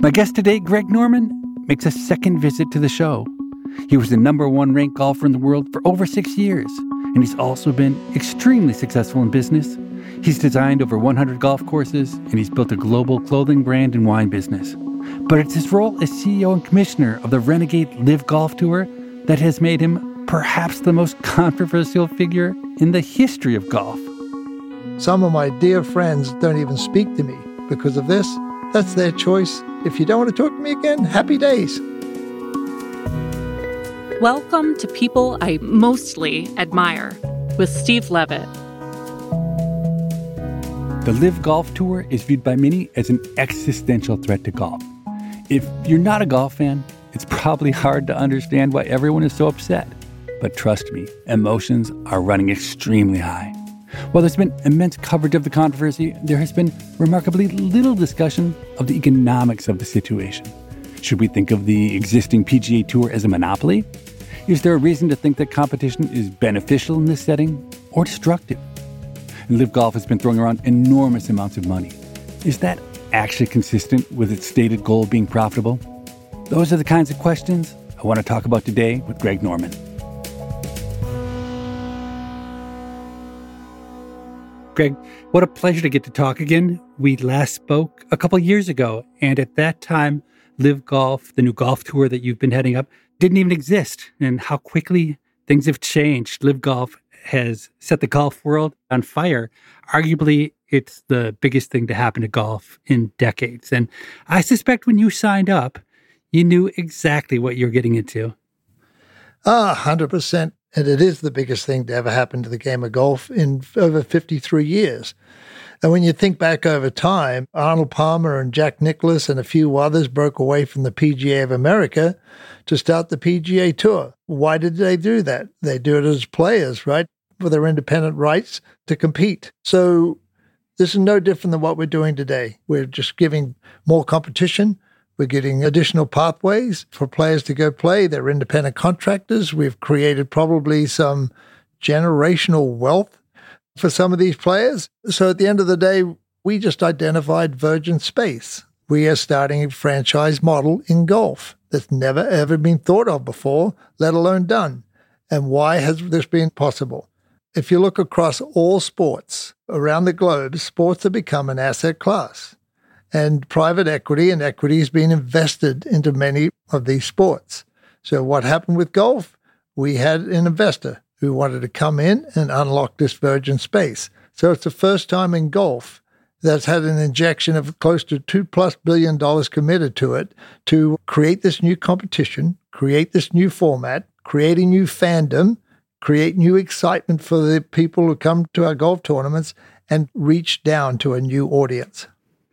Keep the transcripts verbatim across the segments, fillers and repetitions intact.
My guest today, Greg Norman, makes a second visit to the show. He was the number one ranked golfer in the world for over six years, and he's also been extremely successful in business. He's designed over one hundred golf courses, and he's built a global clothing brand and wine business. But it's his role as C E O and commissioner of the Renegade Live Golf Tour that has made him perhaps the most controversial figure in the history of golf. Some of my dear friends don't even speak to me because of this. That's their choice. If you don't want to talk to me again, happy days. Welcome to People I Mostly Admire with Steve Levitt. The Live Golf Tour is viewed by many as an existential threat to golf. If you're not a golf fan, it's probably hard to understand why everyone is so upset. But trust me, emotions are running extremely high. While there's been immense coverage of the controversy, there has been remarkably little discussion of the economics of the situation. Should we think of the existing P G A Tour as a monopoly? Is there a reason to think that competition is beneficial in this setting or destructive? Live Golf has been throwing around enormous amounts of money. Is that actually consistent with its stated goal of being profitable? Those are the kinds of questions I want to talk about today with Greg Norman. Greg, what a pleasure to get to talk again. We last spoke a couple years ago, and at that time, Live Golf, the new golf tour that you've been heading up, didn't even exist. And how quickly things have changed. Live Golf has set the golf world on fire. Arguably, it's the biggest thing to happen to golf in decades. And I suspect when you signed up, you knew exactly what you're getting into. Ah, one hundred percent. And it is the biggest thing to ever happen to the game of golf in over fifty-three years. And when you think back over time, Arnold Palmer and Jack Nicklaus and a few others broke away from the P G A of America to start the P G A Tour. Why did they do that? They do it as players, right? For their independent rights to compete. So this is no different than what we're doing today. We're just giving more competition. We're getting additional pathways for players to go play. They're independent contractors. We've created probably some generational wealth for some of these players. So at the end of the day, we just identified virgin space. We are starting a franchise model in golf that's never, ever been thought of before, let alone done. And why has this been possible? If you look across all sports around the globe, sports have become an asset class. And private equity and equity has been invested into many of these sports. So what happened with golf? We had an investor who wanted to come in and unlock this virgin space. So it's the first time in golf that's had an injection of close to two plus billion dollars committed to it to create this new competition, create this new format, create a new fandom, create new excitement for the people who come to our golf tournaments, and reach down to a new audience.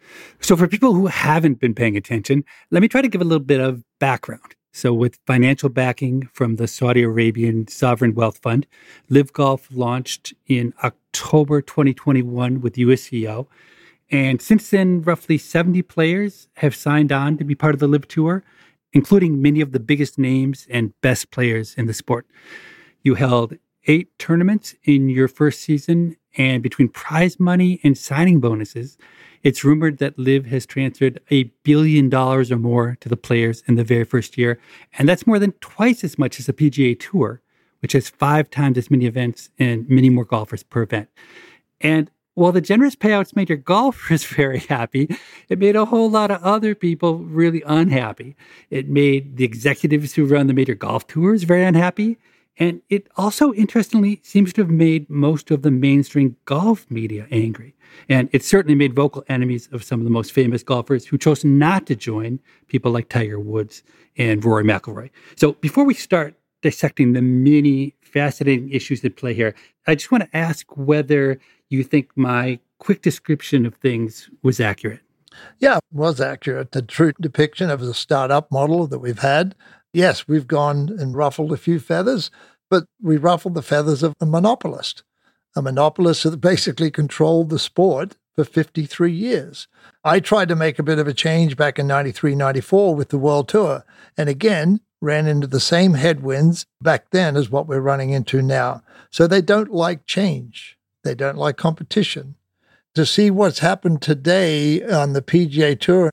So for people who haven't been paying attention, let me try to give a little bit of background. So with financial backing from the Saudi Arabian Sovereign Wealth Fund, Live Golf launched in October twenty twenty-one with U S C O. And since then, roughly seventy players have signed on to be part of the Live Tour, including many of the biggest names and best players in the sport. You held eight tournaments in your first season, and between prize money and signing bonuses, it's rumored that Live has transferred a billion dollars or more to the players in the very first year. And that's more than twice as much as the P G A Tour, which has five times as many events and many more golfers per event. And while the generous payouts made your golfers very happy, it made a whole lot of other people really unhappy. It made the executives who run the major golf tours very unhappy. And it also, interestingly, seems to have made most of the mainstream golf media angry. And it certainly made vocal enemies of some of the most famous golfers who chose not to join, people like Tiger Woods and Rory McIlroy. So before we start dissecting the many fascinating issues at play here, I just want to ask whether you think my quick description of things was accurate. Yeah, it was accurate. The true depiction of the startup model that we've had. Yes, we've gone and ruffled a few feathers, but we ruffled the feathers of a monopolist, a monopolist that basically controlled the sport for fifty-three years. I tried to make a bit of a change back in ninety-three, ninety-four with the World Tour, and again, ran into the same headwinds back then as what we're running into now. So they don't like change. They don't like competition. To see what's happened today on the P G A Tour,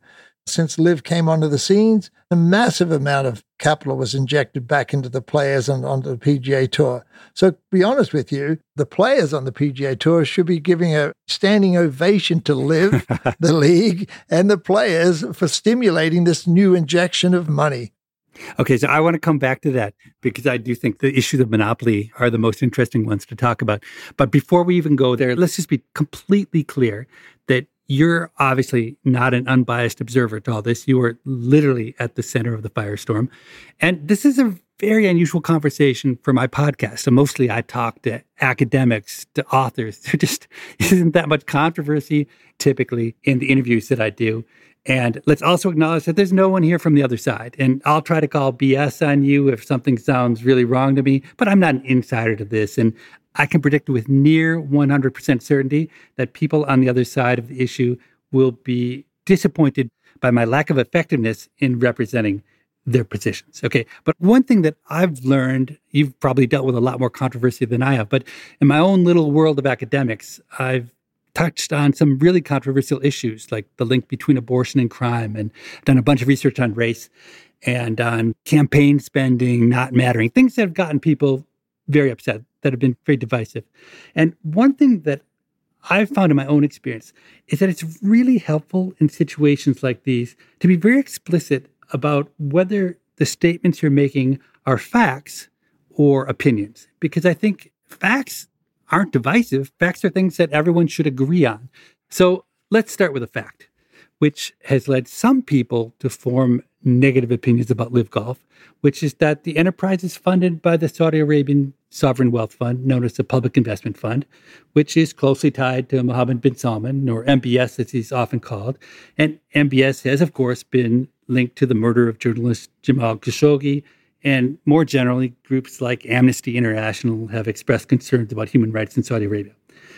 since Liv came onto the scenes, a massive amount of capital was injected back into the players and onto the P G A Tour. So to be honest with you, the players on the P G A Tour should be giving a standing ovation to Liv, the league, and the players for stimulating this new injection of money. Okay, so I want to come back to that because I do think the issues of monopoly are the most interesting ones to talk about. But before we even go there, let's just be completely clear that you're obviously not an unbiased observer to all this. You are literally at the center of the firestorm. And this is a very unusual conversation for my podcast. So mostly I talk to academics, to authors. There just isn't that much controversy typically in the interviews that I do. And let's also acknowledge that there's no one here from the other side. And I'll try to call B S on you if something sounds really wrong to me, but I'm not an insider to this. And I can predict with near one hundred percent certainty that people on the other side of the issue will be disappointed by my lack of effectiveness in representing their positions. Okay. But one thing that I've learned, you've probably dealt with a lot more controversy than I have, but in my own little world of academics, I've touched on some really controversial issues like the link between abortion and crime, and done a bunch of research on race and on campaign spending not mattering, things that have gotten people very upset, that have been very divisive. And one thing that I've found in my own experience is that it's really helpful in situations like these to be very explicit about whether the statements you're making are facts or opinions. Because I think facts aren't divisive. Facts are things that everyone should agree on. So let's start with a fact, which has led some people to form negative opinions about Liv Golf, which is that the enterprise is funded by the Saudi Arabian Sovereign Wealth Fund, known as the Public Investment Fund, which is closely tied to Mohammed bin Salman, or M B S as he's often called. And M B S has, of course, been linked to the murder of journalist Jamal Khashoggi. And more generally, groups like Amnesty International have expressed concerns about human rights in Saudi Arabia.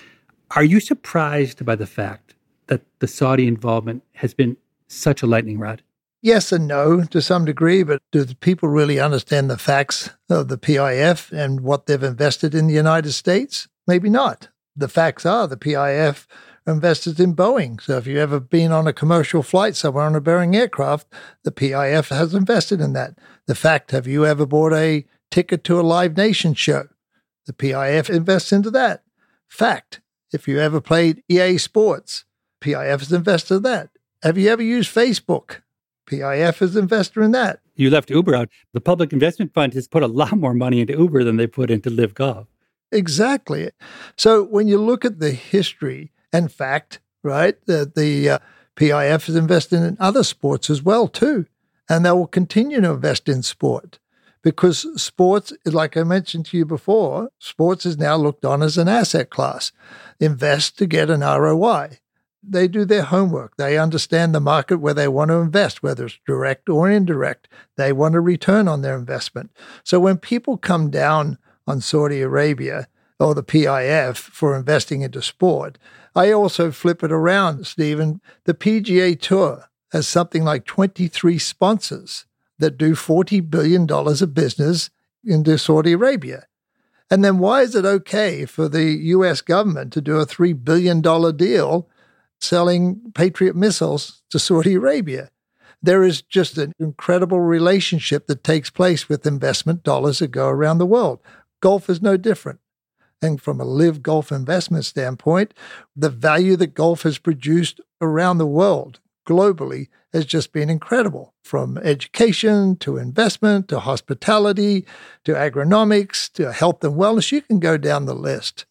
Are you surprised by the fact that the Saudi involvement has been such a lightning rod? Yes and no to some degree, but do the people really understand the facts of the P I F and what they've invested in the United States? Maybe not. The facts are the P I F invested in Boeing. So if you've ever been on a commercial flight somewhere on a Boeing aircraft, the P I F has invested in that. The fact, have you ever bought a ticket to a Live Nation show? The P I F invests into that. Fact, if you ever played E A Sports, P I F has invested in that. Have you ever used Facebook? P I F is an investor in that. You left Uber out. The Public Investment Fund has put a lot more money into Uber than they put into Liv Golf. Exactly. So when you look at the history and fact, right, that the uh, P I F is investing in other sports as well, too. And they will continue to invest in sport because sports, like I mentioned to you before, sports is now looked on as an asset class. Invest to get an R O I. They do their homework. They understand the market where they want to invest, whether it's direct or indirect. They want a return on their investment. So when people come down on Saudi Arabia or the P I F for investing into sport, I also flip it around, Stephen. The P G A Tour has something like twenty-three sponsors that do forty billion dollars of business into Saudi Arabia. And then why is it okay for the U S government to do a three billion dollars deal selling Patriot missiles to Saudi Arabia? There is just an incredible relationship that takes place with investment dollars that go around the world. Golf is no different. And from a Liv Golf investment standpoint, the value that golf has produced around the world globally has just been incredible, from education to investment to hospitality to agronomics to health and wellness. You can go down the list.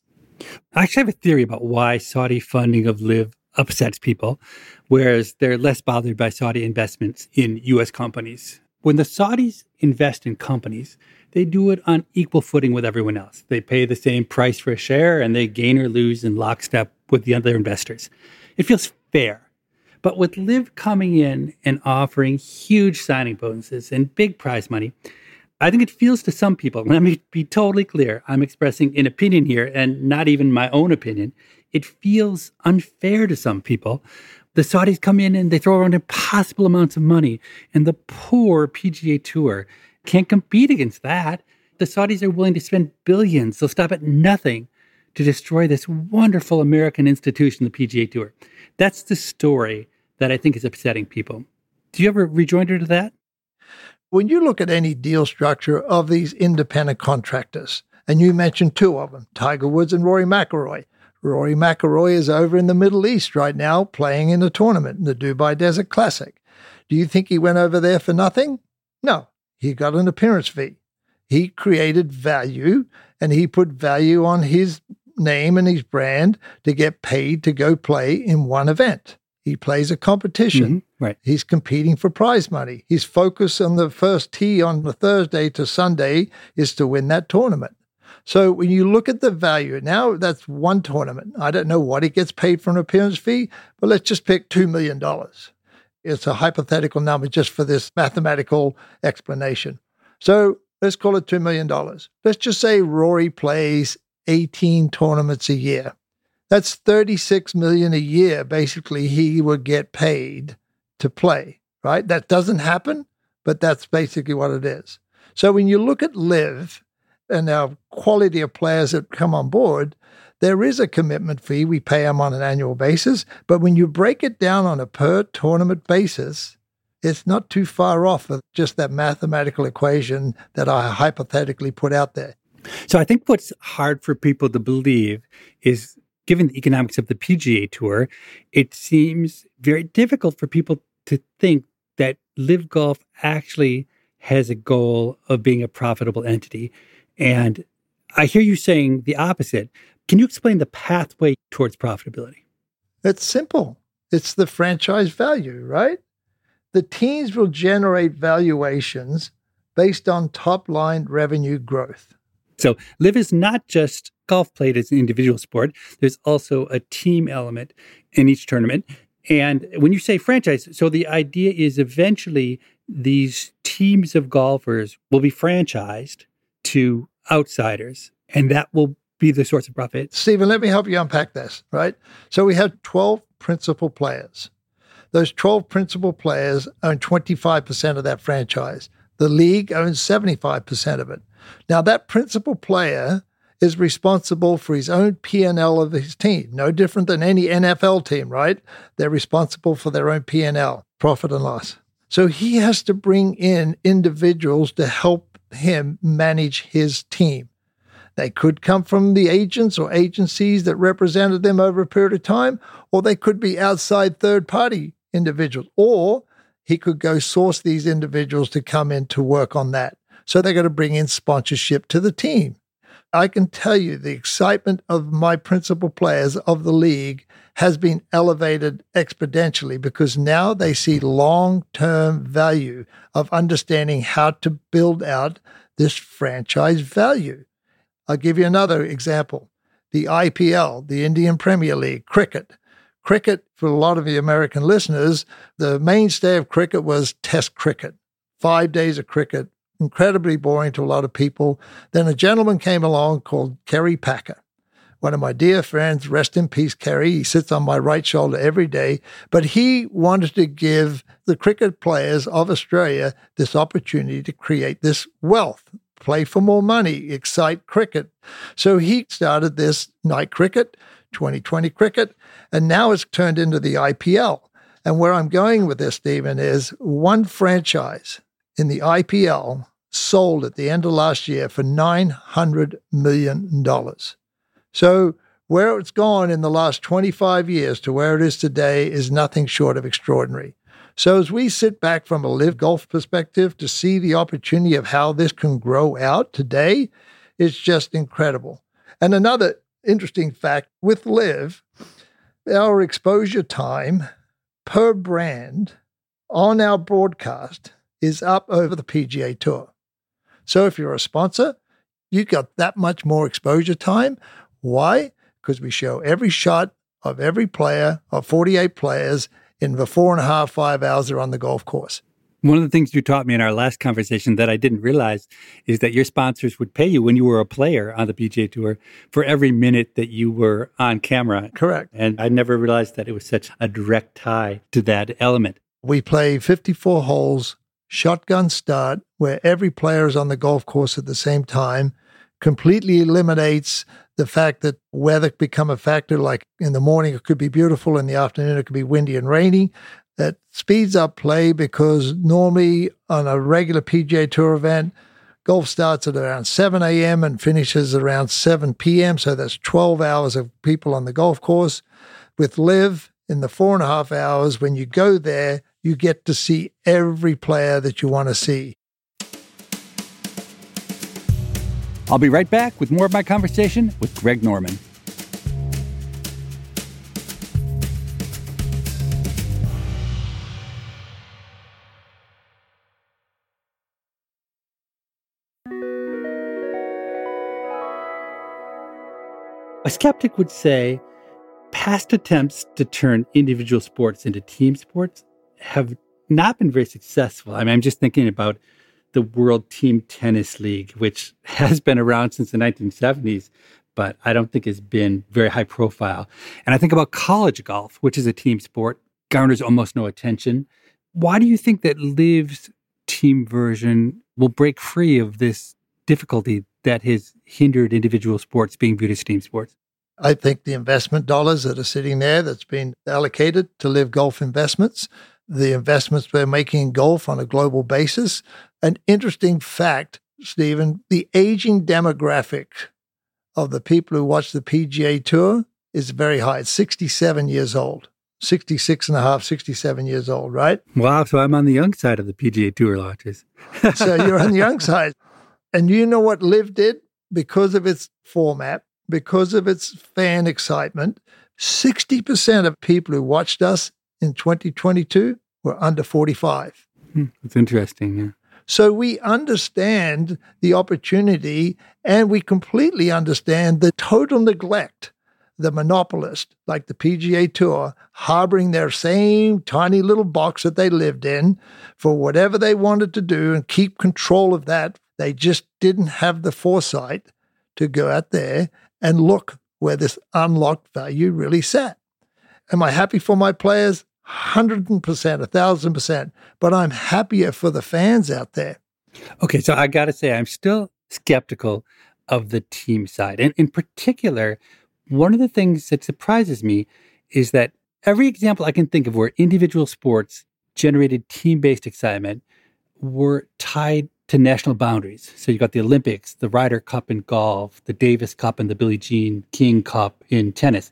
I actually have a theory about why Saudi funding of Liv upsets people, whereas they're less bothered by Saudi investments in U S companies. When the Saudis invest in companies, they do it on equal footing with everyone else. They pay the same price for a share, and they gain or lose in lockstep with the other investors. It feels fair. But with Liv coming in and offering huge signing bonuses and big prize money, I think it feels to some people, let me be totally clear, I'm expressing an opinion here and not even my own opinion. It feels unfair to some people. The Saudis come in and they throw around impossible amounts of money, and the poor P G A Tour can't compete against that. The Saudis are willing to spend billions. They'll stop at nothing to destroy this wonderful American institution, the P G A Tour. That's the story that I think is upsetting people. Do you have a rejoinder to that? When you look at any deal structure of these independent contractors, and you mentioned two of them, Tiger Woods and Rory McIlroy. Rory McIlroy is over in the Middle East right now playing in a tournament, in the Dubai Desert Classic. Do you think he went over there for nothing? No, he got an appearance fee. He created value, and he put value on his name and his brand to get paid to go play in one event. He plays a competition. Mm-hmm. Right. He's competing for prize money. His focus on the first tee on the Thursday to Sunday is to win that tournament. So when you look at the value, now that's one tournament. I don't know what he gets paid for an appearance fee, but let's just pick two million dollars. It's a hypothetical number just for this mathematical explanation. So let's call it two million dollars. Let's just say Rory plays eighteen tournaments a year. That's thirty-six million dollars a year, basically, he would get paid to play, right? That doesn't happen, but that's basically what it is. So when you look at LIV and our quality of players that come on board, there is a commitment fee. We pay them on an annual basis. But when you break it down on a per tournament basis, it's not too far off of just that mathematical equation that I hypothetically put out there. So I think what's hard for people to believe is, given the economics of the P G A Tour, it seems very difficult for people to think that LIV Golf actually has a goal of being a profitable entity. And I hear you saying the opposite. Can you explain the pathway towards profitability? It's simple. It's the franchise value, right? The teams will generate valuations based on top-line revenue growth. So LIV is not just golf played as an individual sport. There's also a team element in each tournament. And when you say franchise, so the idea is eventually these teams of golfers will be franchised to outsiders, and that will be the source of profit. Stephen, let me help you unpack this, right? So we have twelve principal players. Those twelve principal players own twenty-five percent of that franchise. The league owns seventy-five percent of it. Now, that principal player is responsible for his own P and L of his team, no different than any N F L team, right? They're responsible for their own P and L, profit and loss. So he has to bring in individuals to help him manage his team. They could come from the agents or agencies that represented them over a period of time, or they could be outside third-party individuals, or he could go source these individuals to come in to work on that. So they're going to bring in sponsorship to the team. I can tell you the excitement of my principal players of the league has been elevated exponentially because now they see long-term value of understanding how to build out this franchise value. I'll give you another example. The I P L, the Indian Premier League, cricket. Cricket, for a lot of the American listeners, the mainstay of cricket was Test cricket. Five days of cricket, incredibly boring to a lot of people. Then a gentleman came along called Kerry Packer. One of my dear friends, rest in peace, Kerry. He sits on my right shoulder every day. But he wanted to give the cricket players of Australia this opportunity to create this wealth, play for more money, excite cricket. So he started this night cricket, twenty twenty cricket, and now it's turned into the I P L. And where I'm going with this, Stephen, is one franchise in the I P L sold at the end of last year for nine hundred million dollars. So where it's gone in the last twenty-five years to where it is today is nothing short of extraordinary. So as we sit back from a LIV Golf perspective to see the opportunity of how this can grow out today, it's just incredible. And another interesting fact with LIV, our exposure time per brand on our broadcast is up over the P G A Tour. So if you're a sponsor, you got that much more exposure time. Why? Because we show every shot of every player, of forty-eight players, in the four and a half, five hours they're on the golf course. One of the things you taught me in our last conversation that I didn't realize is that your sponsors would pay you when you were a player on the P G A Tour for every minute that you were on camera. Correct. And I never realized that it was such a direct tie to that element. We play fifty-four holes, shotgun start, where every player is on the golf course at the same time, completely eliminates the fact that weather become a factor. Like in the morning, it could be beautiful. In the afternoon, it could be windy and rainy. It speeds up play because normally on a regular P G A Tour event, golf starts at around seven a.m. and finishes around seven p.m. So that's twelve hours of people on the golf course. With Live, in the four and a half hours, when you go there, you get to see every player that you want to see. I'll be right back with more of my conversation with Greg Norman. A skeptic would say past attempts to turn individual sports into team sports have not been very successful. I mean, I'm just thinking about the World Team Tennis League, which has been around since the nineteen seventies, but I don't think has been very high profile. And I think about college golf, which is a team sport, garners almost no attention. Why do you think that Live's team version will break free of this difficulty that has hindered individual sports being viewed as team sports? I think the investment dollars that are sitting there that's been allocated to Live Golf Investments, the investments we're making in golf on a global basis. An interesting fact, Stephen, the aging demographic of the people who watch the P G A Tour is very high. It's sixty-seven years old, sixty-six and a half, sixty-seven years old, right? Wow, so I'm on the young side of the P G A Tour launches. So you're on the young side. And you know what Live did? Because of its format, because of its fan excitement, sixty percent of people who watched us in twenty twenty-two were under forty-five. Hmm, that's interesting, yeah. So we understand the opportunity, and we completely understand the total neglect, the monopolist, like the P G A Tour, harboring their same tiny little box that they lived in for whatever they wanted to do and keep control of that. They just didn't have the foresight to go out there and look where this unlocked value really sat. Am I happy for my players? one hundred percent, one thousand percent. But I'm happier for the fans out there. Okay, so I got to say, I'm still skeptical of the team side. And in particular, one of the things that surprises me is that every example I can think of where individual sports generated team-based excitement were tied to national boundaries. So you got the Olympics, the Ryder Cup in golf, the Davis Cup and the Billie Jean King Cup in tennis.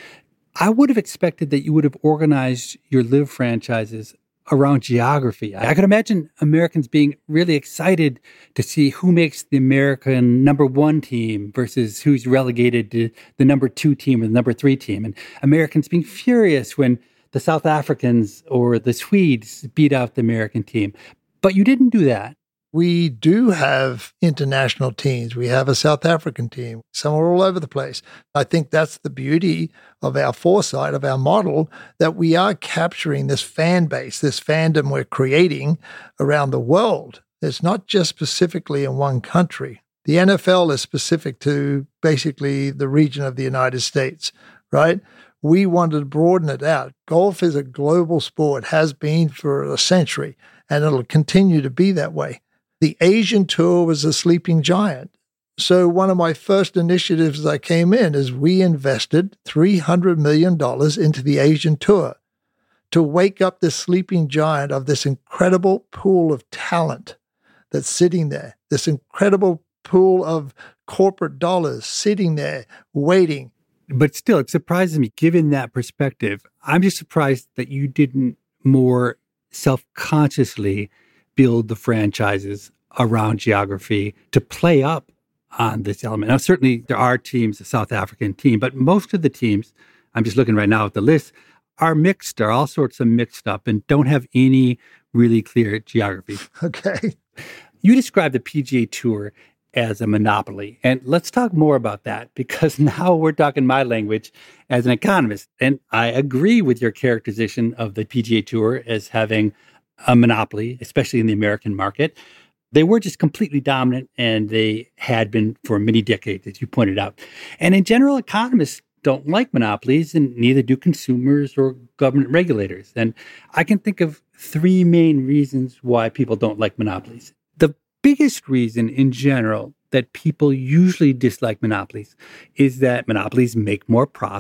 I would have expected that you would have organized your Live franchises around geography. I could imagine Americans being really excited to see who makes the American number one team versus who's relegated to the number two team or the number three team. And Americans being furious when the South Africans or the Swedes beat out the American team. But you didn't do that. We do have international teams. We have a South African team. Some are all over the place. I think that's the beauty of our foresight, of our model, that we are capturing this fan base, this fandom we're creating around the world. It's not just specifically in one country. The N F L is specific to basically the region of the United States, right? We wanted to broaden it out. Golf is a global sport, has been for a century, and it'll continue to be that way. The Asian Tour was a sleeping giant. So one of my first initiatives as I came in is we invested three hundred million dollars into the Asian Tour to wake up this sleeping giant of this incredible pool of talent that's sitting there, this incredible pool of corporate dollars sitting there waiting. But still, it surprises me, given that perspective. I'm just surprised that you didn't more self-consciously build the franchises around geography to play up on this element. Now, certainly there are teams, a South African team, but most of the teams, I'm just looking right now at the list, are mixed, are all sorts of mixed up and don't have any really clear geography. Okay. You described the P G A Tour as a monopoly. And let's talk more about that, because now we're talking my language as an economist. And I agree with your characterization of the P G A Tour as having a monopoly, especially in the American market. They were just completely dominant, and they had been for many decades, as you pointed out. And in general, economists don't like monopolies, and neither do consumers or government regulators. And I can think of three main reasons why people don't like monopolies. The biggest reason in general that people usually dislike monopolies is that monopolies make more profit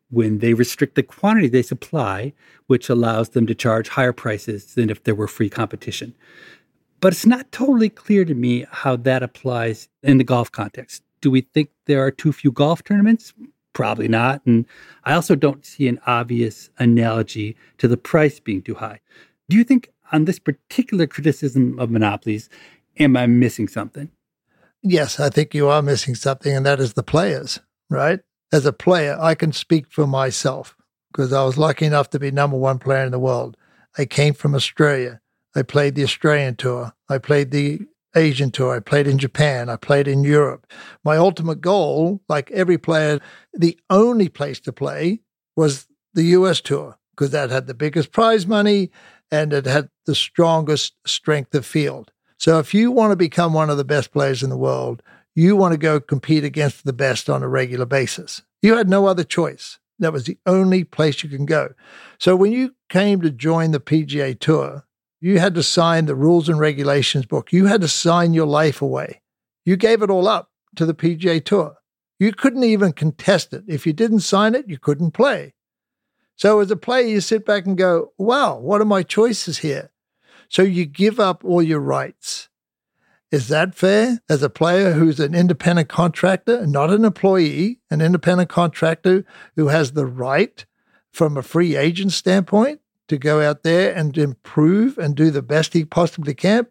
when they restrict the quantity they supply, which allows them to charge higher prices than if there were free competition. But it's not totally clear to me how that applies in the golf context. Do we think there are too few golf tournaments? Probably not. And I also don't see an obvious analogy to the price being too high. Do you think on this particular criticism of monopolies, am I missing something? Yes, I think you are missing something, and that is the players, right? As a player, I can speak for myself because I was lucky enough to be number one player in the world. I came from Australia. I played the Australian tour. I played the Asian tour. I played in Japan. I played in Europe. My ultimate goal, like every player, the only place to play was the U S tour because that had the biggest prize money and it had the strongest strength of field. So if you want to become one of the best players in the world, you want to go compete against the best on a regular basis. You had no other choice. That was the only place you can go. So when you came to join the P G A Tour, you had to sign the rules and regulations book. You had to sign your life away. You gave it all up to the P G A Tour. You couldn't even contest it. If you didn't sign it, you couldn't play. So as a player, you sit back and go, wow, what are my choices here? So you give up all your rights. Is that fair? As a player who's an independent contractor, not an employee, an independent contractor who has the right from a free agent standpoint to go out there and improve and do the best he possibly can?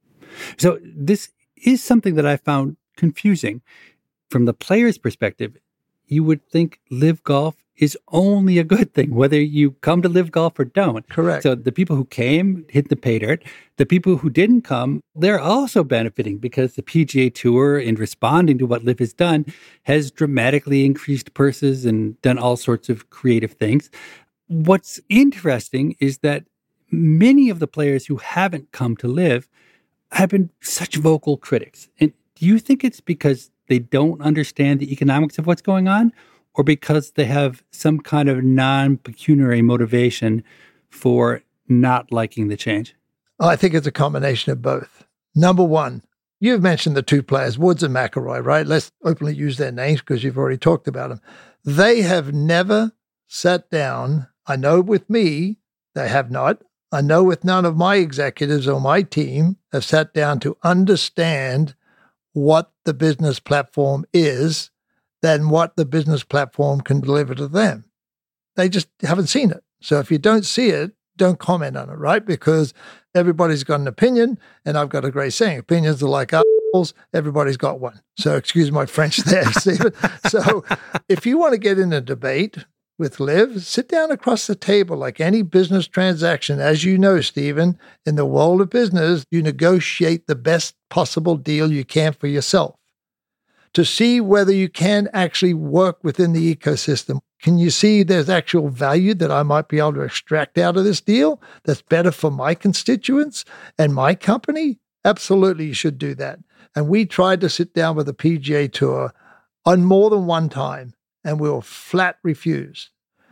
So this is something that I found confusing. From the player's perspective, you would think Live Golf is only a good thing, whether you come to Live Golf or don't. Correct. So the people who came hit the pay dirt. The people who didn't come, they're also benefiting because the P G A Tour, in responding to what Live has done, has dramatically increased purses and done all sorts of creative things. What's interesting is that many of the players who haven't come to Live have been such vocal critics. And do you think it's because they don't understand the economics of what's going on, or because they have some kind of non-pecuniary motivation for not liking the change? I think it's a combination of both. Number one, you've mentioned the two players, Woods and McIlroy, right? Let's openly use their names because you've already talked about them. They have never sat down. I know with me, they have not. I know with none of my executives or my team have sat down to understand what the business platform is than what the business platform can deliver to them. They just haven't seen it. So if you don't see it, don't comment on it, right? Because everybody's got an opinion, and I've got a great saying, opinions are like apples, everybody's got one. So excuse my French there, Stephen. So if you want to get in a debate with Liv, sit down across the table like any business transaction. As you know, Stephen, in the world of business, you negotiate the best possible deal you can for yourself to see whether you can actually work within the ecosystem. Can you see there's actual value that I might be able to extract out of this deal that's better for my constituents and my company? Absolutely, you should do that. And we tried to sit down with the P G A Tour on more than one time, and we were flat refused.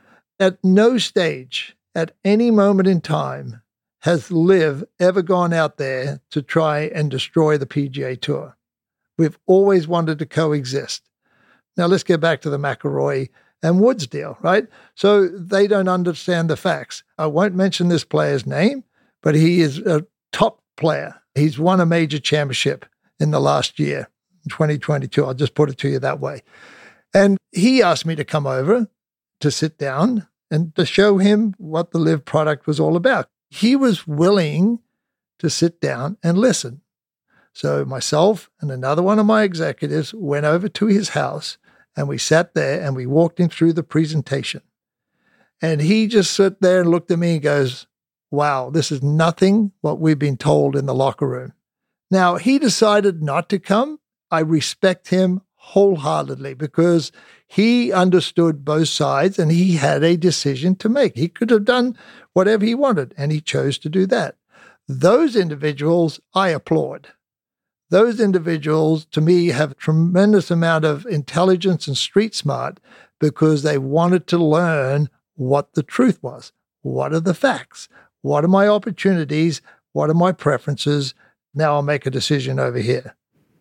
At no stage, at any moment in time, has Liv ever gone out there to try and destroy the P G A Tour. We've always wanted to coexist. Now let's get back to the McIlroy and Woods deal, right? So they don't understand the facts. I won't mention this player's name, but he is a top player. He's won a major championship in the last year, twenty twenty-two. I'll just put it to you that way. And he asked me to come over to sit down and to show him what the Liv product was all about. He was willing to sit down and listen. So myself and another one of my executives went over to his house, and we sat there and we walked him through the presentation. And he just sat there and looked at me and goes, wow, this is nothing what we've been told in the locker room. Now, he decided not to come. I respect him wholeheartedly because he understood both sides and he had a decision to make. He could have done whatever he wanted, and he chose to do that. Those individuals, I applaud. Those individuals, to me, have a tremendous amount of intelligence and street smart because they wanted to learn what the truth was. What are the facts? What are my opportunities? What are my preferences? Now I'll make a decision over here.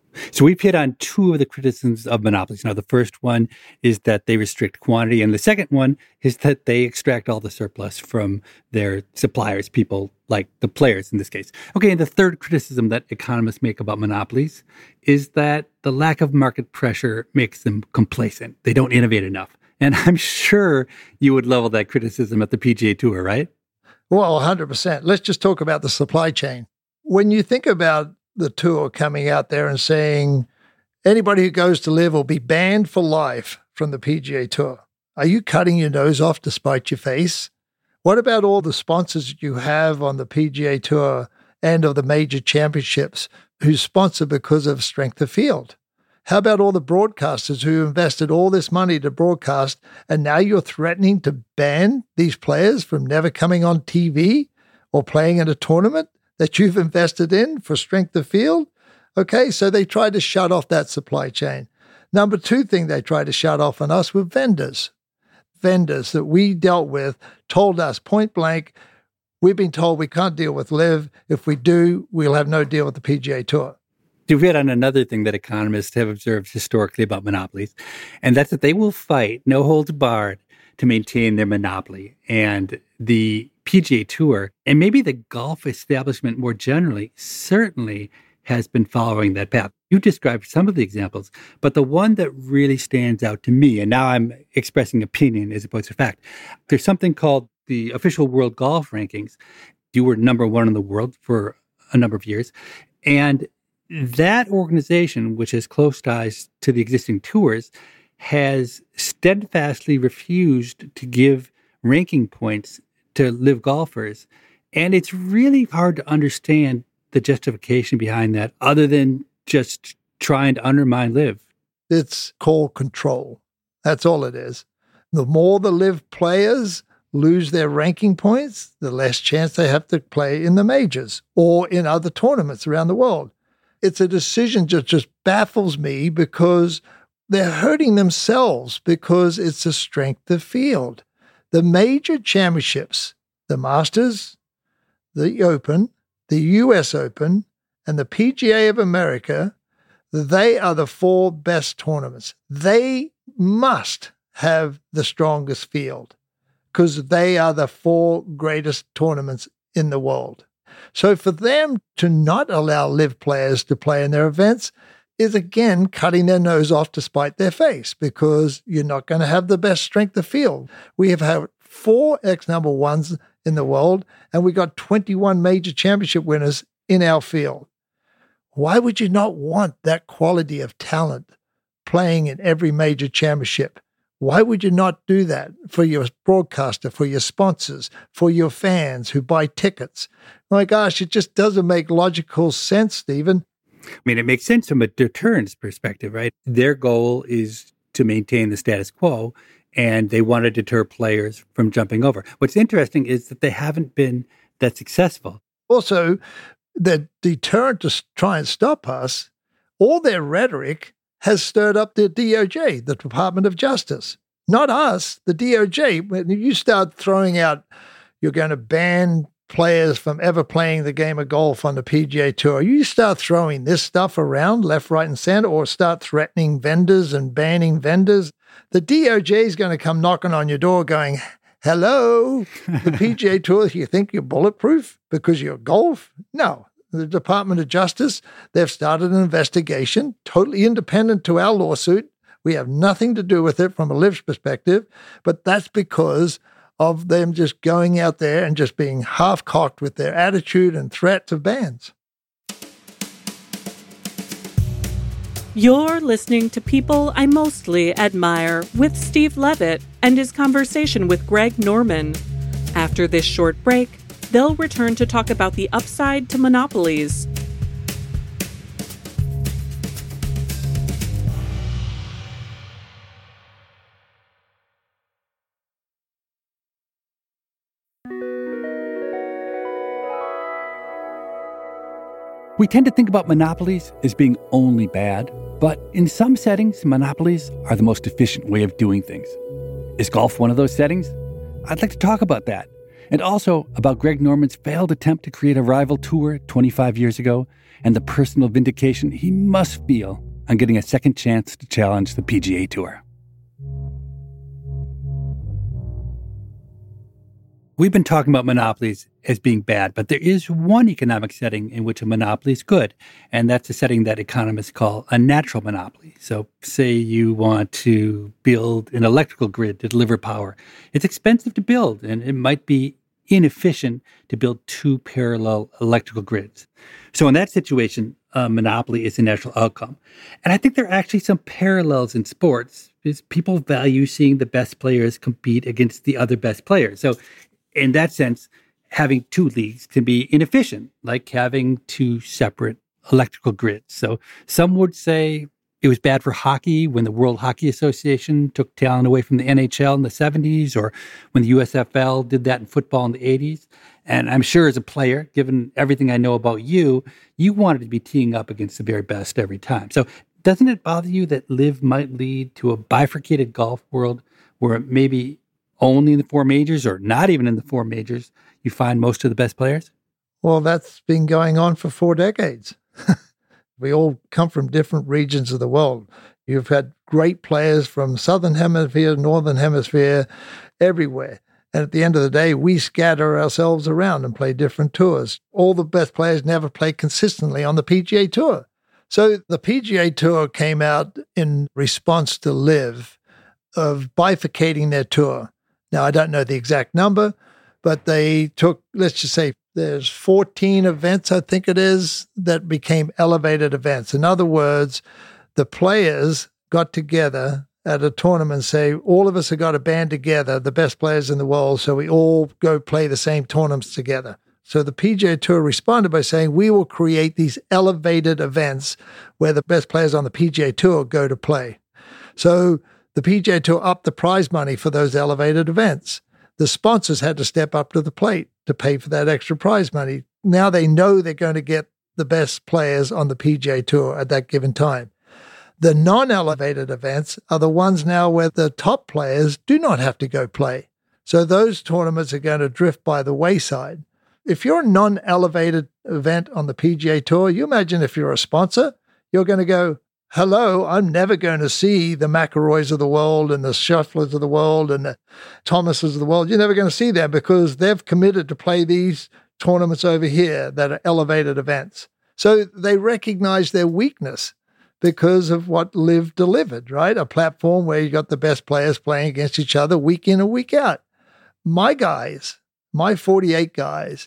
So we've hit on two of the criticisms of monopolies. Now, the first one is that they restrict quantity, and the second one is that they extract all the surplus from their suppliers, people like the players in this case. Okay, and the third criticism that economists make about monopolies is that the lack of market pressure makes them complacent. They don't innovate enough. And I'm sure you would level that criticism at the P G A Tour, right? Well, one hundred percent. Let's just talk about the supply chain. When you think about the tour coming out there and saying anybody who goes to LIV will be banned for life from the P G A Tour, are you cutting your nose off to spite your face? What about all the sponsors you have on the P G A Tour and of the major championships who sponsor because of strength of field? How about all the broadcasters who invested all this money to broadcast, and now you're threatening to ban these players from never coming on T V or playing in a tournament that you've invested in for strength of field? Okay, so they tried to shut off that supply chain. Number two thing they tried to shut off on us were vendors. Vendors that we dealt with told us point blank, we've been told we can't deal with LIV. If we do, we'll have no deal with the P G A Tour. You've hit on another thing that economists have observed historically about monopolies, and that's that they will fight, no holds barred, to maintain their monopoly. And the P G A Tour, and maybe the golf establishment more generally, certainly has been following that path. You described some of the examples, but the one that really stands out to me, and now I'm expressing opinion as opposed to fact, there's something called the Official World Golf Rankings. You were number one in the world for a number of years. And that organization, which has close ties to the existing tours, has steadfastly refused to give ranking points to LIV golfers. And it's really hard to understand the justification behind that other than just trying to undermine LIV. It's called control. That's all it is. The more the LIV players lose their ranking points, the less chance they have to play in the majors or in other tournaments around the world. It's a decision that just baffles me because they're hurting themselves because it's a strength of field. The major championships, the Masters, the Open, the U S Open, and the P G A of America, they are the four best tournaments. They must have the strongest field because they are the four greatest tournaments in the world. So for them to not allow LIV players to play in their events is, again, cutting their nose off to spite their face because you're not going to have the best strength of field. We have had four ex number ones in the world, and we got twenty-one major championship winners in our field. Why would you not want that quality of talent playing in every major championship? Why would you not do that for your broadcaster, for your sponsors, for your fans who buy tickets? My gosh, it just doesn't make logical sense, Stephen. I mean, it makes sense from a deterrence perspective, right? Their goal is to maintain the status quo, and they want to deter players from jumping over. What's interesting is that they haven't been that successful. Also, the deterrent to try and stop us, all their rhetoric has stirred up the D O J, the Department of Justice. Not us, the D O J. When you start throwing out, you're going to ban players from ever playing the game of golf on the P G A Tour, you start throwing this stuff around left, right, and center, or start threatening vendors and banning vendors, the D O J is going to come knocking on your door going, hello, the P G A Tour, you think you're bulletproof because you're golf? No. The Department of Justice, they've started an investigation, totally independent to our lawsuit. We have nothing to do with it from a LIV's perspective, but that's because of them just going out there and just being half-cocked with their attitude and threats of bans. You're listening to People I Mostly Admire with Steve Levitt and his conversation with Greg Norman. After this short break, they'll return to talk about the upside to monopolies. We tend to think about monopolies as being only bad, but in some settings, monopolies are the most efficient way of doing things. Is golf one of those settings? I'd like to talk about that. And also about Greg Norman's failed attempt to create a rival tour twenty-five years ago, and the personal vindication he must feel on getting a second chance to challenge the P G A Tour. We've been talking about monopolies as being bad, but there is one economic setting in which a monopoly is good, and that's a setting that economists call a natural monopoly. So say you want to build an electrical grid to deliver power. It's expensive to build, and it might be inefficient to build two parallel electrical grids. So in that situation, a monopoly is a natural outcome. And I think there are actually some parallels in sports, because people value seeing the best players compete against the other best players. So in that sense, having two leagues can be inefficient, like having two separate electrical grids. So some would say it was bad for hockey when the World Hockey Association took talent away from the N H L in the seventies, or when the U S F L did that in football in the eighties. And I'm sure as a player, given everything I know about you, you wanted to be teeing up against the very best every time. So doesn't it bother you that LIV might lead to a bifurcated golf world where maybe only in the four majors, or not even in the four majors, you find most of the best players? Well, that's been going on for four decades. We all come from different regions of the world. You've had great players from Southern Hemisphere, Northern Hemisphere, everywhere. And at the end of the day, we scatter ourselves around and play different tours. All the best players never play consistently on the P G A Tour. So the P G A Tour came out in response to LIV of bifurcating their tour. Now, I don't know the exact number, but they took, let's just say, there's fourteen events, I think it is, that became elevated events. In other words, the players got together at a tournament and say, all of us have got to band together, the best players in the world, so we all go play the same tournaments together. So the P G A Tour responded by saying, we will create these elevated events where the best players on the P G A Tour go to play. So the P G A Tour upped the prize money for those elevated events. The sponsors had to step up to the plate to pay for that extra prize money. Now they know they're going to get the best players on the P G A Tour at that given time. The non-elevated events are the ones now where the top players do not have to go play. So those tournaments are going to drift by the wayside. If you're a non-elevated event on the P G A Tour, you imagine if you're a sponsor, you're going to go, hello, I'm never going to see the McIlroys of the world and the Schefflers of the world and the Thomases of the world. You're never going to see them because they've committed to play these tournaments over here that are elevated events. So they recognize their weakness because of what LIV delivered, right? A platform where you got the best players playing against each other week in and week out. My guys, my forty-eight guys,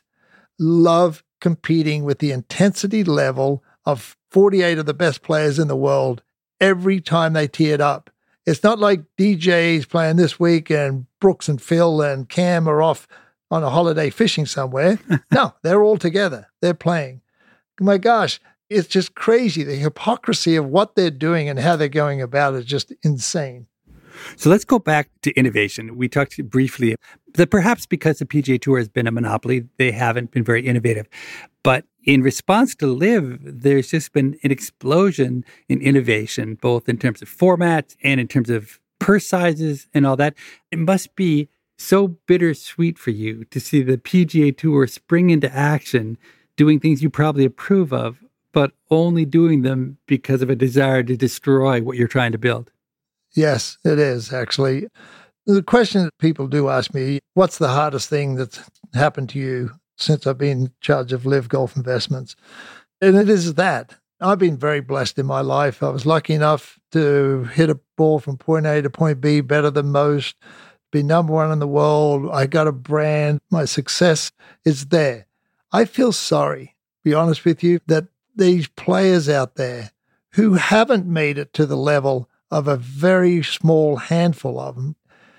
love competing with the intensity level of forty-eight of the best players in the world every time they tee it up. It's not like D J's playing this week and Brooks and Phil and Cam are off on a holiday fishing somewhere. No, they're all together. They're playing. My gosh, it's just crazy. The hypocrisy of what they're doing and how they're going about is just insane. So let's go back to innovation. We talked briefly that perhaps because the P G A Tour has been a monopoly, they haven't been very innovative. But in response to LIV, there's just been an explosion in innovation, both in terms of formats and in terms of purse sizes and all that. It must be so bittersweet for you to see the P G A Tour spring into action, doing things you probably approve of, but only doing them because of a desire to destroy what you're trying to build. Yes, it is, actually. The question that people do ask me, what's the hardest thing that's happened to you since I've been in charge of LIV Golf Investments? And it is that. I've been very blessed in my life. I was lucky enough to hit a ball from point A to point B better than most, be number one in the world. I got a brand. My success is there. I feel sorry, be honest with you, that these players out there who haven't made it to the level of a very small handful of them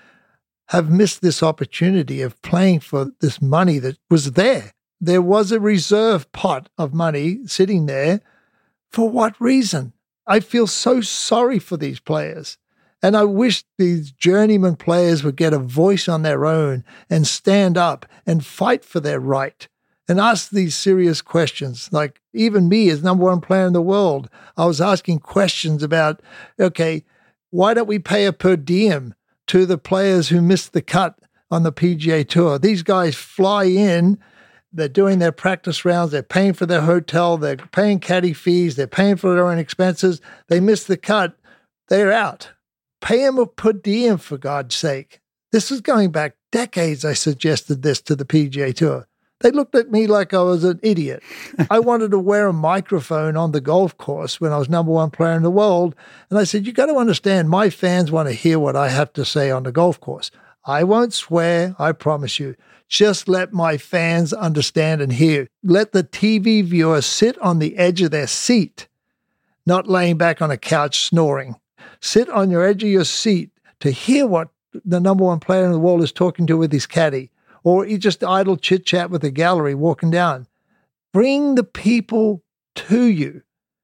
have missed this opportunity of playing for this money that was there. There was a reserve pot of money sitting there. For what reason? I feel so sorry for these players. And I wish these journeyman players would get a voice on their own and stand up and fight for their right and ask these serious questions. Like even me as number one player in the world, I was asking questions about, okay, why don't we pay a per diem to the players who missed the cut on the P G A Tour? These guys fly in, They're doing their practice rounds. They're paying for their hotel. They're paying caddy fees. They're paying for their own expenses. They miss the cut. They're out. Pay them a per diem, for God's sake. This is going back decades. I suggested this to the P G A Tour. They looked at me like I was an idiot. I wanted to wear a microphone on the golf course when I was number one player in the world. And I said, you got to understand, my fans want to hear what I have to say on the golf course. I won't swear, I promise you. Just let my fans understand and hear. Let the T V viewer sit on the edge of their seat, not laying back on a couch snoring. Sit on your edge of your seat to hear what the number one player in the world is talking to with his caddy. Or you just idle chit-chat with the gallery walking down. Bring the people to you.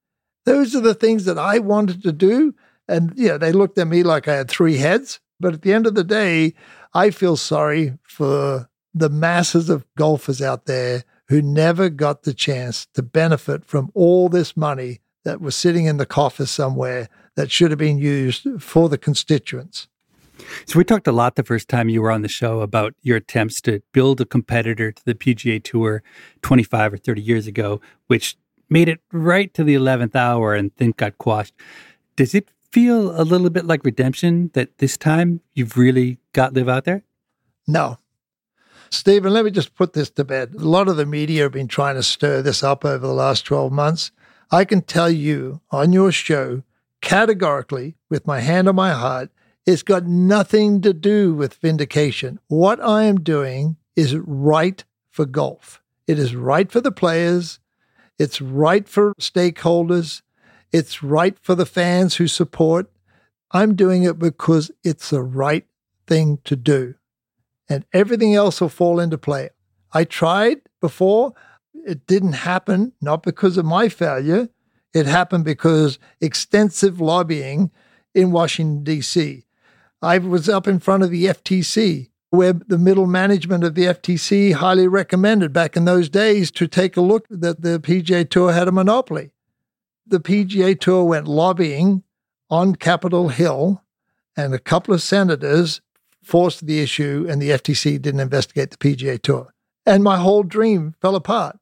Those are the things that I wanted to do. And, yeah, they looked at me like I had three heads. But at the end of the day, I feel sorry for the masses of golfers out there who never got the chance to benefit from all this money that was sitting in the coffers somewhere that should have been used for the constituents. So we talked a lot the first time you were on the show about your attempts to build a competitor to the P G A Tour twenty-five or thirty years ago, which made it right to the eleventh hour and then got quashed. Does it feel a little bit like redemption that this time you've really got Liv out there? No. Stephen, let me just put this to bed. A lot of the media have been trying to stir this up over the last twelve months. I can tell you on your show, categorically, with my hand on my heart, it's got nothing to do with vindication. What I am doing is right for golf. It is right for the players. It's right for stakeholders. It's right for the fans who support. I'm doing it because it's the right thing to do. And everything else will fall into play. I tried before. It didn't happen, not because of my failure. It happened because extensive lobbying in Washington, D C I was up in front of the F T C, where the middle management of the F T C highly recommended back in those days to take a look that the P G A Tour had a monopoly. The P G A Tour went lobbying on Capitol Hill, and a couple of senators forced the issue, and the F T C didn't investigate the P G A Tour. And my whole dream fell apart.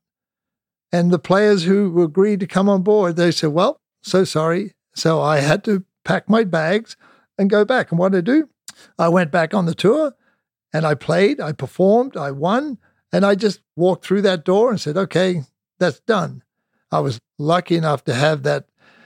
And the players who agreed to come on board, they said, well, so sorry. So I had to pack my bags and go back. And what did I do? I went back on the tour and I played, I performed, I won, and I just walked through that door and said, okay, that's done. I was lucky enough to have that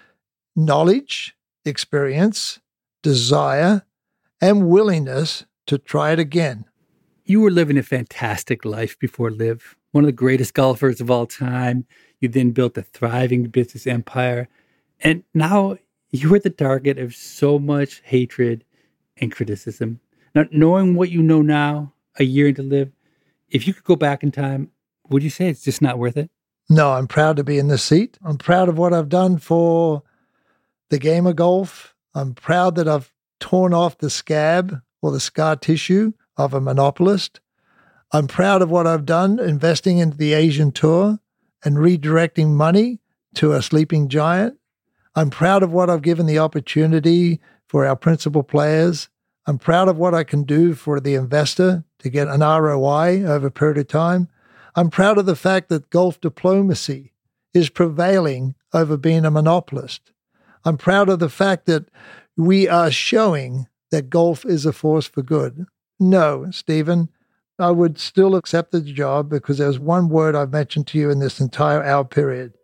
knowledge, experience, desire, and willingness to try it again. You were living a fantastic life before Liv, one of the greatest golfers of all time. You then built a thriving business empire. And now you were the target of so much hatred and criticism. Now, knowing what you know now, a year into Liv, if you could go back in time, would you say it's just not worth it? No, I'm proud to be in this seat. I'm proud of what I've done for the game of golf. I'm proud that I've torn off the scab or the scar tissue of a monopolist. I'm proud of what I've done investing into the Asian Tour and redirecting money to a sleeping giant. I'm proud of what I've given the opportunity for our principal players. I'm proud of what I can do for the investor to get an R O I over a period of time. I'm proud of the fact that golf diplomacy is prevailing over being a monopolist. I'm proud of the fact that we are showing that golf is a force for good. No, Stephen, I would still accept the job because there's one word I've mentioned to you in this entire hour period.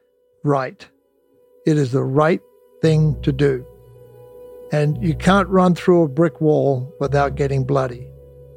Right. It is the right thing to do. And you can't run through a brick wall without getting bloody.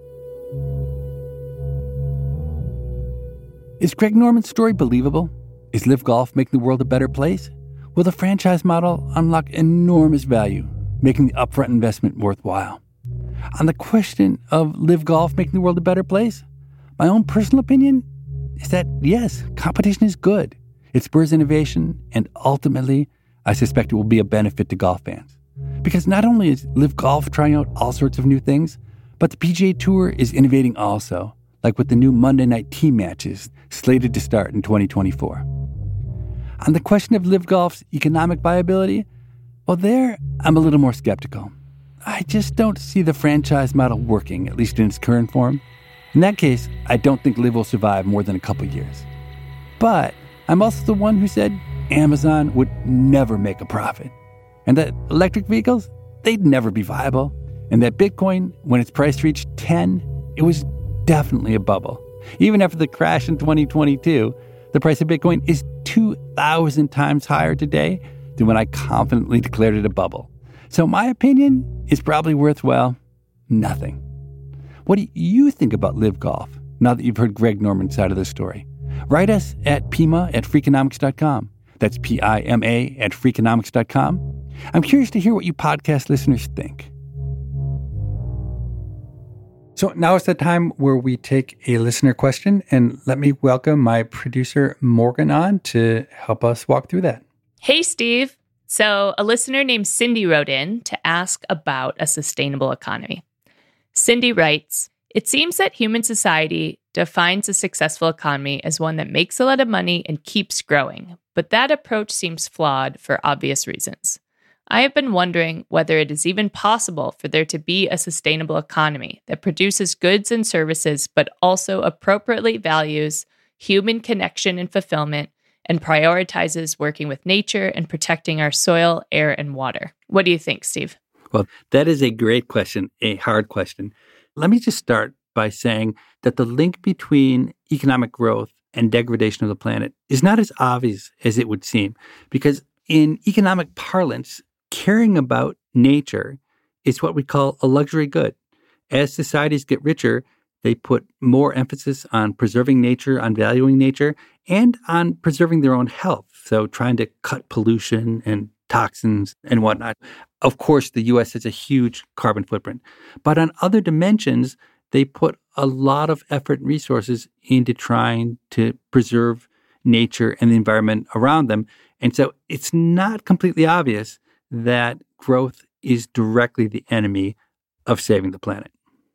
Is Greg Norman's story believable? Is Liv Golf making the world a better place? Will the franchise model unlock enormous value, making the upfront investment worthwhile? On the question of Liv Golf making the world a better place, my own personal opinion is that, yes, competition is good. It spurs innovation, and ultimately, I suspect it will be a benefit to golf fans. Because not only is Liv Golf trying out all sorts of new things, but the P G A Tour is innovating also, like with the new Monday night team matches slated to start in twenty twenty-four. On the question of Liv Golf's economic viability, well, there, I'm a little more skeptical. I just don't see the franchise model working, at least in its current form. In that case, I don't think Liv will survive more than a couple years. But I'm also the one who said Amazon would never make a profit, and that electric vehicles, they'd never be viable, and that Bitcoin, when its price reached ten, it was definitely a bubble. Even after the crash in twenty twenty-two, the price of Bitcoin is two thousand times higher today than when I confidently declared it a bubble. So my opinion is probably worth, well, nothing. What do you think about Liv Golf now that you've heard Greg Norman's side of the story? Write us at Pima at Freakonomics dot com. That's P I M A at Freakonomics dot com. I'm curious to hear what you podcast listeners think. So now is the time where we take a listener question, and let me welcome my producer Morgan on to help us walk through that. Hey, Steve. So a listener named Cindy wrote in to ask about a sustainable economy. Cindy writes, "It seems that human society defines a successful economy as one that makes a lot of money and keeps growing, but that approach seems flawed for obvious reasons. I have been wondering whether it is even possible for there to be a sustainable economy that produces goods and services, but also appropriately values human connection and fulfillment and prioritizes working with nature and protecting our soil, air, and water." What do you think, Steve? Well, that is a great question, a hard question. Let me just start by saying that the link between economic growth and degradation of the planet is not as obvious as it would seem, because in economic parlance, caring about nature is what we call a luxury good. As societies get richer, they put more emphasis on preserving nature, on valuing nature, and on preserving their own health. So trying to cut pollution and toxins and whatnot. Of course, the U S has a huge carbon footprint. But on other dimensions, they put a lot of effort and resources into trying to preserve nature and the environment around them. And so it's not completely obvious that growth is directly the enemy of saving the planet.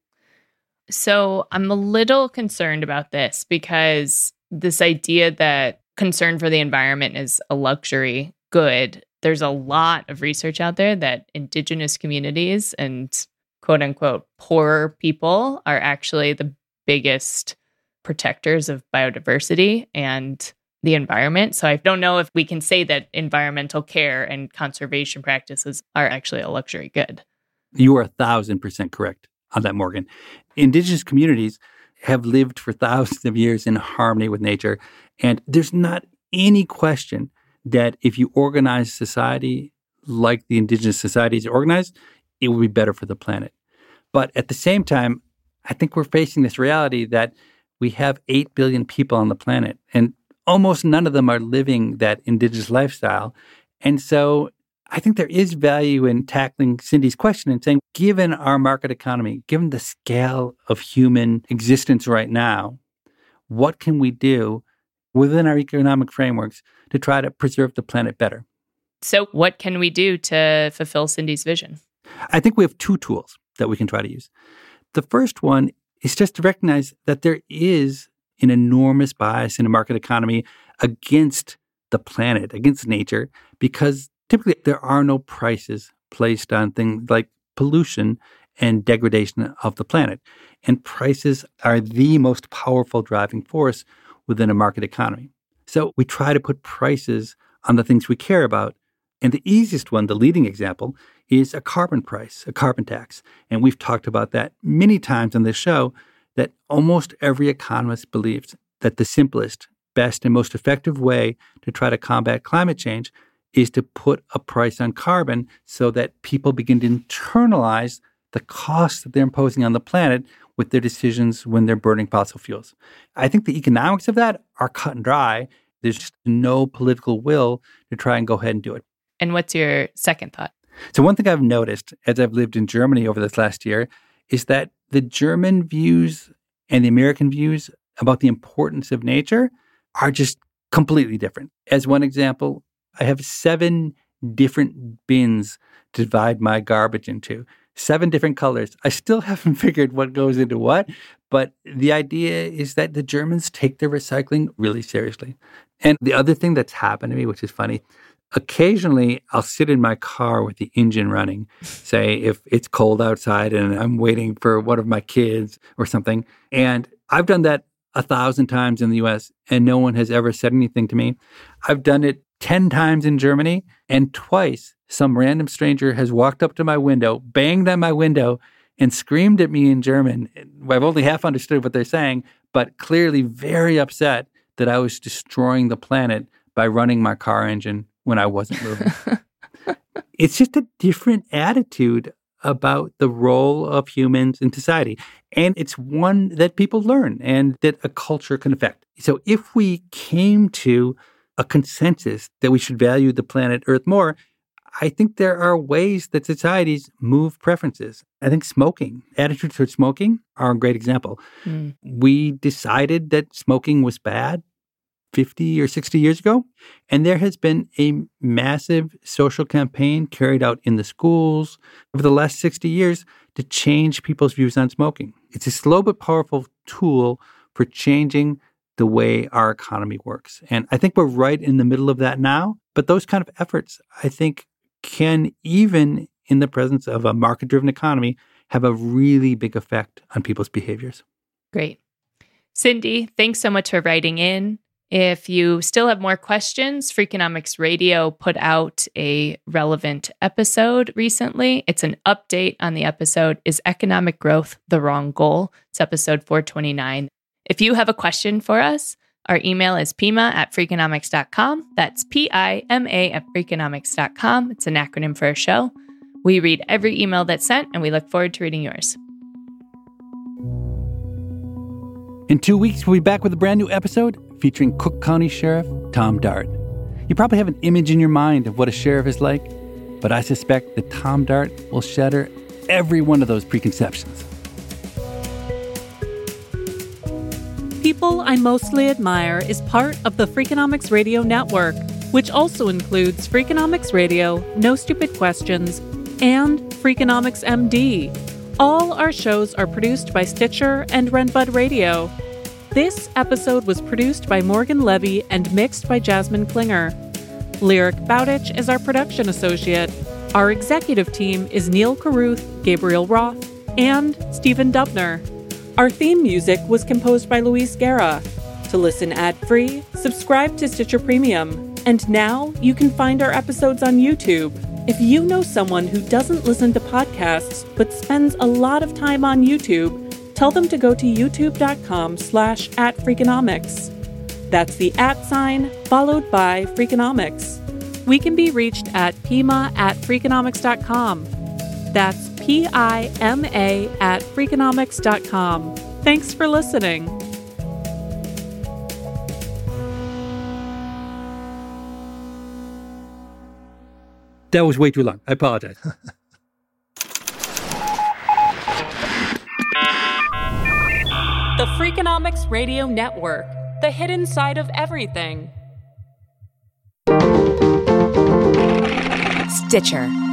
So I'm a little concerned about this because this idea that concern for the environment is a luxury good, there's a lot of research out there that indigenous communities and quote unquote poor people are actually the biggest protectors of biodiversity and the environment. So I don't know if we can say that environmental care and conservation practices are actually a luxury good. You are a thousand percent correct on that, Morgan. Indigenous communities have lived for thousands of years in harmony with nature. And there's not any question that if you organize society like the indigenous societies are organized, it will be better for the planet. But at the same time, I think we're facing this reality that we have eight billion people on the planet, and almost none of them are living that indigenous lifestyle. And so I think there is value in tackling Cindy's question and saying, given our market economy, given the scale of human existence right now, what can we do within our economic frameworks to try to preserve the planet better? So what can we do to fulfill Cindy's vision? I think we have two tools that we can try to use. The first one is just to recognize that there is an enormous bias in a market economy against the planet, against nature, because typically there are no prices placed on things like pollution and degradation of the planet. And prices are the most powerful driving force within a market economy. So we try to put prices on the things we care about. And the easiest one, the leading example, is a carbon price, a carbon tax. And we've talked about that many times on this show, that almost every economist believes that the simplest, best, and most effective way to try to combat climate change is to put a price on carbon so that people begin to internalize the costs that they're imposing on the planet with their decisions when they're burning fossil fuels. I think the economics of that are cut and dry. There's just no political will to try and go ahead and do it. And what's your second thought? So one thing I've noticed as I've lived in Germany over this last year is that the German views and the American views about the importance of nature are just completely different. As one example, I have seven different bins to divide my garbage into, seven different colors. I still haven't figured what goes into what, but the idea is that the Germans take their recycling really seriously. And the other thing that's happened to me, which is funny, occasionally I'll sit in my car with the engine running, say if it's cold outside and I'm waiting for one of my kids or something. And I've done that a thousand times in the U S and no one has ever said anything to me. I've done it ten times in Germany, and twice some random stranger has walked up to my window, banged on my window, and screamed at me in German. I've only half understood what they're saying, but clearly very upset that I was destroying the planet by running my car engine when I wasn't moving. It's just a different attitude about the role of humans in society. And it's one that people learn and that a culture can affect. So if we came to a consensus that we should value the planet Earth more, I think there are ways that societies move preferences. I think smoking, attitudes toward smoking are a great example. Mm. We decided that smoking was bad fifty or sixty years ago, and there has been a massive social campaign carried out in the schools over the last sixty years to change people's views on smoking. It's a slow but powerful tool for changing the way our economy works. And I think we're right in the middle of that now, but those kind of efforts, I think, can, even in the presence of a market-driven economy, have a really big effect on people's behaviors. Great. Cindy, thanks so much for writing in. If you still have more questions, Freakonomics Radio put out a relevant episode recently. It's an update on the episode, Is Economic Growth the Wrong Goal? It's episode four twenty-nine. If you have a question for us, our email is pima at freakonomics dot com. That's P I M A at freakonomics dot com. It's an acronym for our show. We read every email that's sent, and we look forward to reading yours. In two weeks, we'll be back with a brand new episode featuring Cook County Sheriff Tom Dart. You probably have an image in your mind of what a sheriff is like, but I suspect that Tom Dart will shatter every one of those preconceptions. People I Mostly Admire is part of the Freakonomics Radio Network, which also includes Freakonomics Radio, No Stupid Questions, and Freakonomics M D. All our shows are produced by Stitcher and Renbud Radio. This episode was produced by Morgan Levy and mixed by Jasmine Klinger. Lyric Bowditch is our production associate. Our executive team is Neil Carruth, Gabriel Roth, and Stephen Dubner. Our theme music was composed by Luis Guerra. To listen ad-free, subscribe to Stitcher Premium. And now you can find our episodes on YouTube. If you know someone who doesn't listen to podcasts but spends a lot of time on YouTube, tell them to go to youtube.com slash at Freakonomics. That's the at sign followed by Freakonomics. We can be reached at pima at freakonomics dot com. That's P I M A at freakonomics dot com. Thanks for listening. That was way too long. I apologize. The Freakonomics Radio Network, the hidden side of everything. Stitcher.